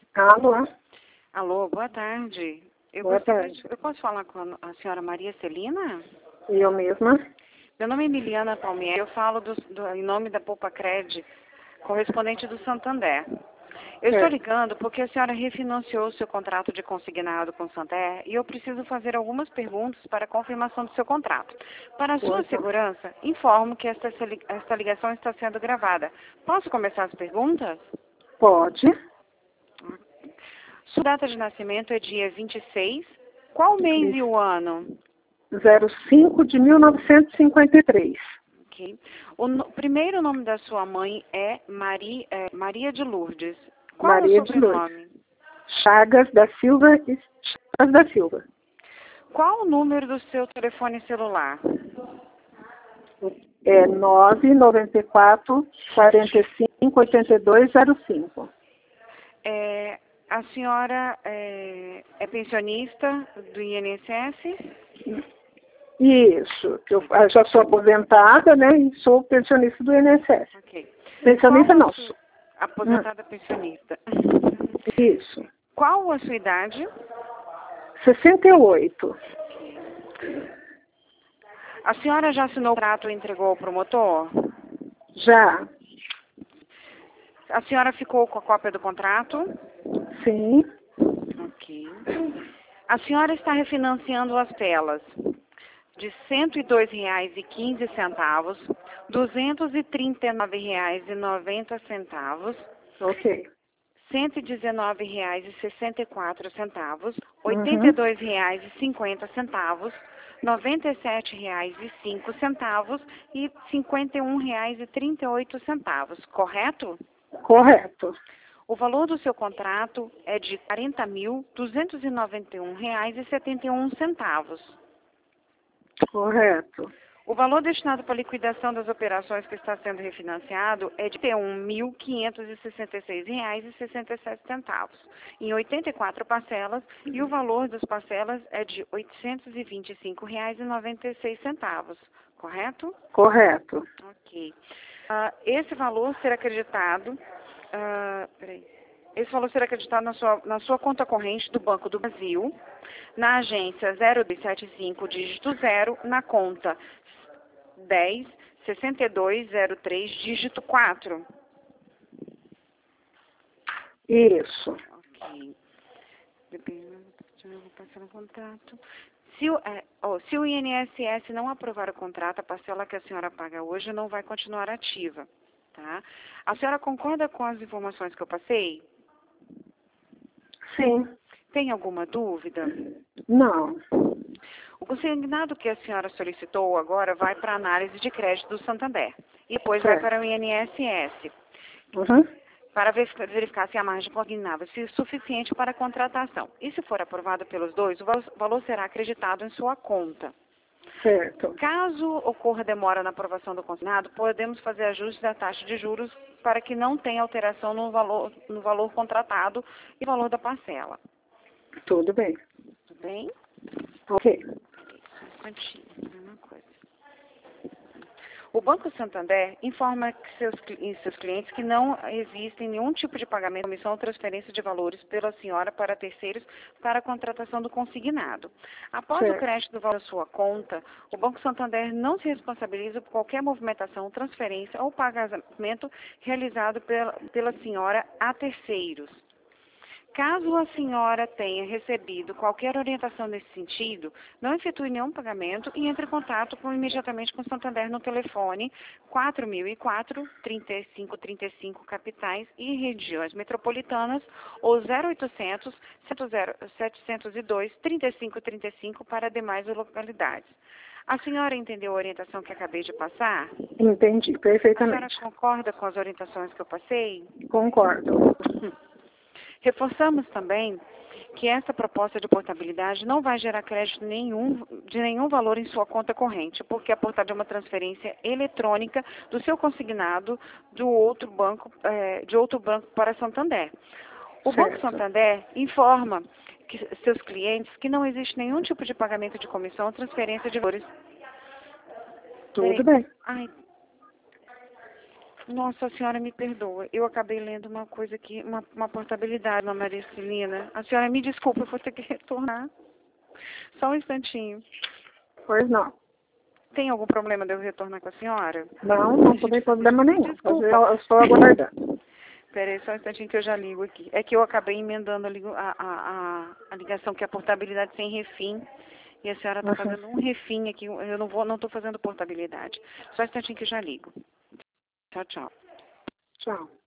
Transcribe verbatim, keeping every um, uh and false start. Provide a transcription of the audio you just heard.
Alô? Alô, boa tarde. Eu Boa gostaria tarde. de- eu posso falar com a senhora Maria Celina? Eu mesma? Meu nome é Emiliana Palmieri, eu falo do- do- em nome da Poupa Cred, correspondente do Santander. Eu estou Certo. ligando porque a senhora refinanciou o seu contrato de consignado com o Santander e eu preciso fazer algumas perguntas para a confirmação do seu contrato. Para a sua Oito. segurança, informo que esta, esta ligação está sendo gravada. Posso começar as perguntas? Pode. Sua data de nascimento é dia vinte e seis. Qual mês e o ano? zero cinco de mil novecentos e cinquenta e três. Ok. O no- primeiro nome da sua mãe é, Mari, é Maria de Lourdes. Qual Maria é o de Lourdes. sobrenome? Chagas da Silva e Chagas da Silva. Qual o número do seu telefone celular? É nove nove quatro, quarenta e cinco, oitenta e dois, zero cinco. É, a senhora é, é pensionista do I N S S? Isso. Eu ah, já sou aposentada, né? E sou pensionista do I N S S. Ok. Pensionista Qual a não. sua- Aposentada pensionista. Isso. Qual a sua idade? sessenta e oito. A senhora já assinou o contrato e entregou ao promotor? Já. A senhora ficou com a cópia do contrato? Sim. Ok. A senhora está refinanciando as telas de cento e dois reais e quinze centavos, duzentos e trinta e nove reais e noventa centavos, Ok. cento e dezenove reais e sessenta e quatro centavos, Uhum. oitenta e dois reais e cinquenta centavos, noventa e sete reais e cinco centavos e cinquenta e um reais e trinta e oito centavos, correto? Correto. O valor do seu contrato é de quarenta mil duzentos e noventa e um reais e setenta e um centavos. Correto. O valor destinado para a liquidação das operações que está sendo refinanciado é de um mil quinhentos e sessenta e seis reais e sessenta e sete centavos, em oitenta e quatro parcelas, e o valor das parcelas é de oitocentos e vinte e cinco reais e noventa e seis centavos, correto? Correto. Ok. Ah, esse valor será acreditado, ah, peraí. Esse valor será acreditado na sua, na sua conta corrente do Banco do Brasil, na agência zero dois sete cinco, dígito zero, na conta dez, sessenta e dois, zero três, dígito quatro. Isso. Ok. Vou passar no contrato. Se o, é, oh, se o I N S S não aprovar o contrato, a parcela que a senhora paga hoje não vai continuar ativa. Tá? A senhora concorda com as informações que eu passei? Sim. Tem alguma dúvida? Não. O consignado que a senhora solicitou agora vai para a análise de crédito do Santander. E depois vai Certo. para o I N S S. Uhum. Para verificar, verificar se a margem consignável é suficiente para a contratação. E se for aprovado pelos dois, o val- valor será acreditado em sua conta. Certo. Caso ocorra demora na aprovação do consignado, podemos fazer ajustes da taxa de juros para que não tenha alteração no valor, no valor contratado e no valor da parcela. Tudo bem. Tudo bem? Ok. Instantinho, mesma coisa. O Banco Santander informa que seus, cli- seus clientes que não existe nenhum tipo de pagamento, comissão ou transferência de valores pela senhora para terceiros para a contratação do consignado. Após Certo. o crédito do valor da sua conta, o Banco Santander não se responsabiliza por qualquer movimentação, transferência ou pagamento realizado pela, pela senhora a terceiros. Caso a senhora tenha recebido qualquer orientação nesse sentido, não efetue nenhum pagamento e entre em contato com, imediatamente com o Santander no telefone quatro mil e quatro, trinta e cinco trinta e cinco capitais e regiões metropolitanas ou zero oitocentos, setecentos e dois, trinta e cinco trinta e cinco para demais localidades. A senhora entendeu a orientação que acabei de passar? Entendi A senhora perfeitamente. concorda com as orientações que eu passei? Concordo. Reforçamos também que essa proposta de portabilidade não vai gerar crédito nenhum, de nenhum valor em sua conta corrente, porque a portabilidade é uma transferência eletrônica do seu consignado do outro banco, eh, de outro banco para Santander. O Banco Certo. Santander informa que seus clientes que não existe nenhum tipo de pagamento de comissão ou transferência de valores. Tudo Peraí. bem. Ai, Nossa, a senhora me perdoa. Eu acabei lendo uma coisa aqui, uma, uma portabilidade, uma Maricilina. A senhora me desculpa, eu vou ter que retornar. Só um instantinho. Pois não. Tem algum problema de eu retornar com a senhora? Não, não tem problema nenhum. Desculpa. Eu, eu estou aguardando. Espera aí só um instantinho que eu já ligo aqui. É que eu acabei emendando a, ligo- a, a, a, a ligação, que é a portabilidade sem refim. E a senhora está Uhum. fazendo um refim aqui. Eu não vou, não estou fazendo portabilidade. Só um instantinho que eu já ligo. Tchau, tchau. Tchau.